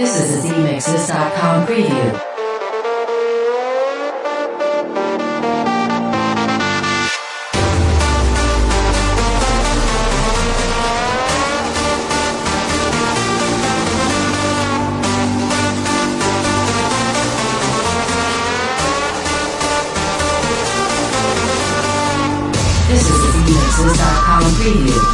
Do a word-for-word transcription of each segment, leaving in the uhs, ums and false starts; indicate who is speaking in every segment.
Speaker 1: This is a Z Mixes dot com preview. This is a Z Mixes dot com preview.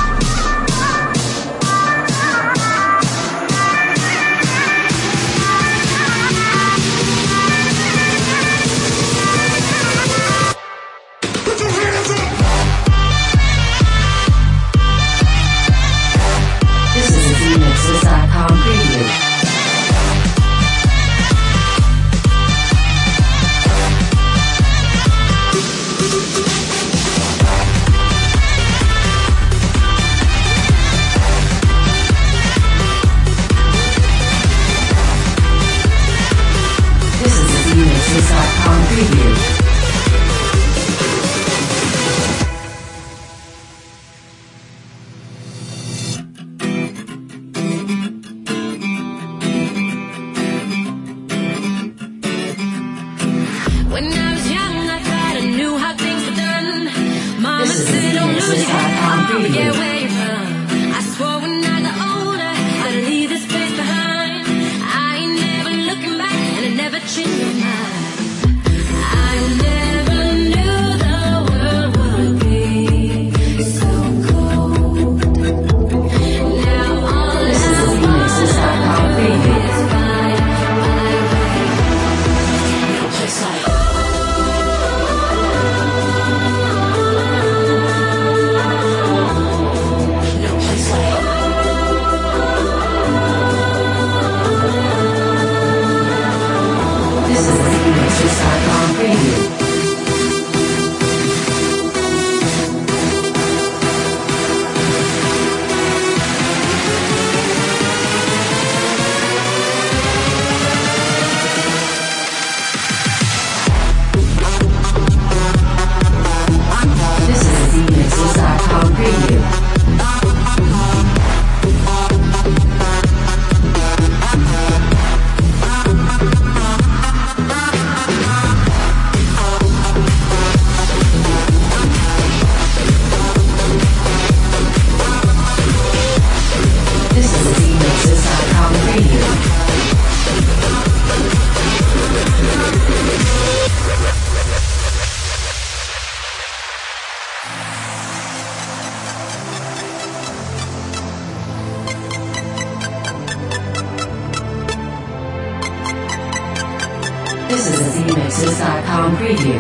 Speaker 1: This is a Z Mixes dot com preview.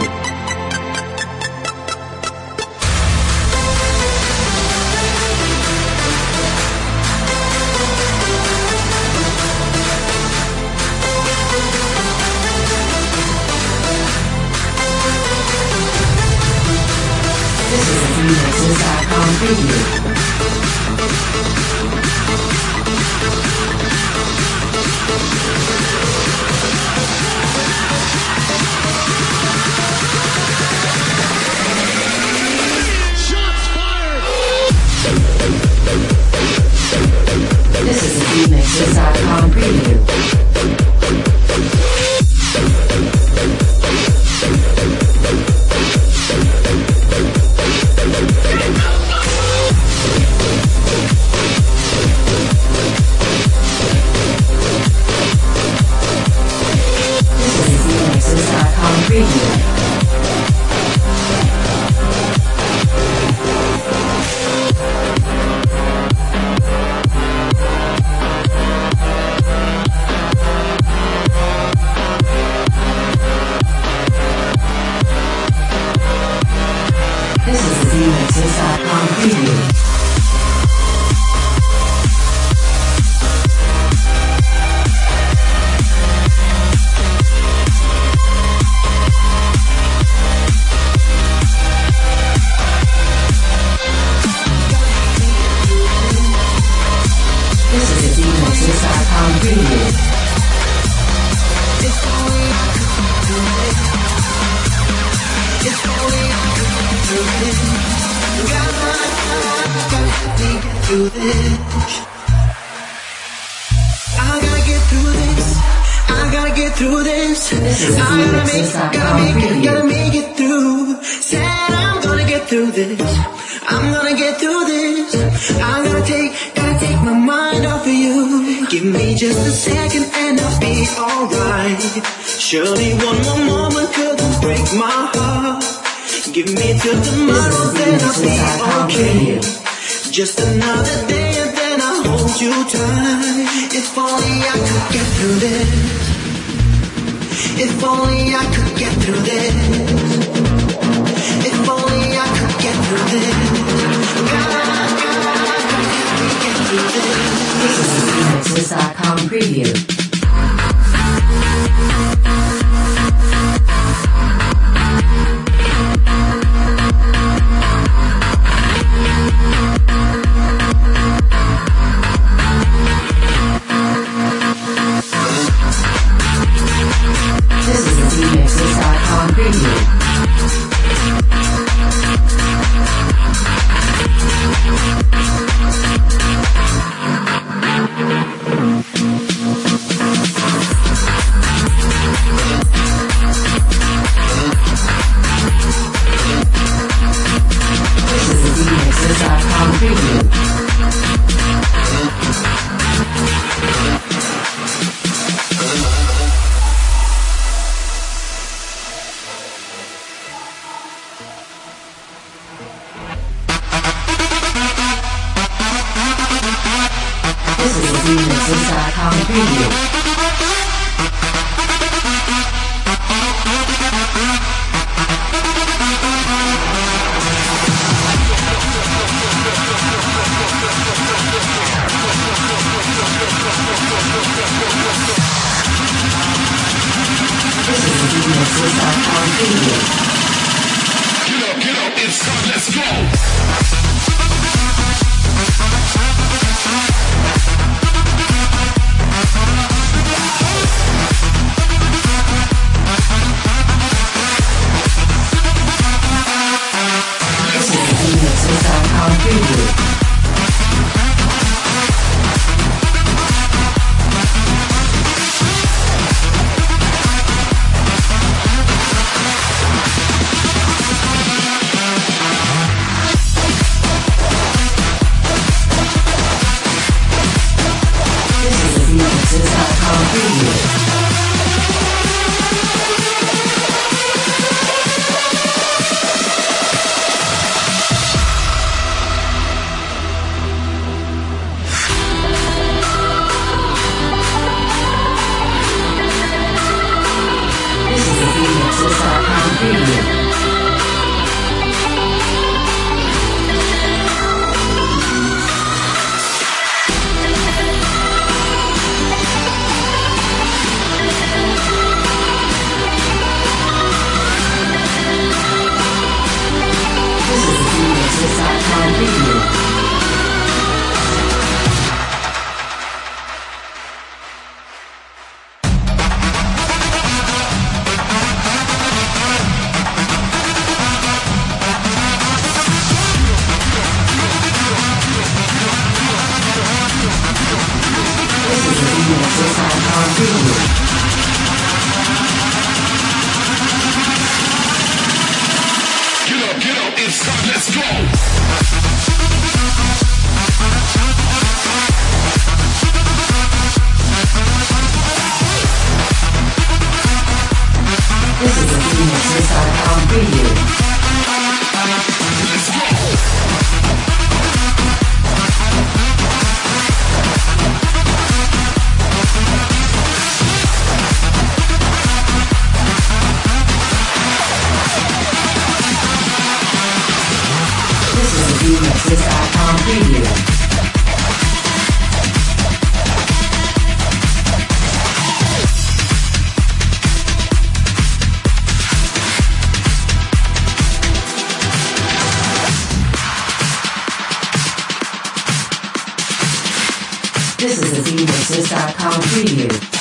Speaker 1: This is a Z Mixes dot com preview. This is a Z Mixes dot com preview. This is a Z Mixes dot com preview. This is a Z Mixes dot com preview.
Speaker 2: Do this. I gotta get through this. I gotta get through this. I gotta make, gotta make it, gotta make it through. Said I'm gonna get through this. I'm gonna get through this. I'm gonna take, gotta take my mind off of you. Give me just a second and I'll be alright. Surely one more moment couldn't break my heart. Give me till tomorrow, then I'll be okay. Just another day and then I'll hold you tight. If only I could get through this. If only I could get through this. If only I could get through this. God, God, help me get through this.
Speaker 1: This is the Remixes dot com preview. This is the Remixes dot com preview. This is the Remixes dot com preview. This is the Remixes dot com preview. This is the Remixes dot com preview.
Speaker 3: Get up, get up, it's time, let's go!
Speaker 1: This is the Remixes dot com preview. This is the Remixes dot com preview. This is the Remixes dot com preview. This is the Remixes dot com preview. This is the Remixes dot com preview.
Speaker 3: Get up, get up, it's time, let's go!
Speaker 1: This is the Remixes dot com preview.
Speaker 3: Let's go!
Speaker 1: This is the Remixes dot com preview. This is the Remixes dot com preview.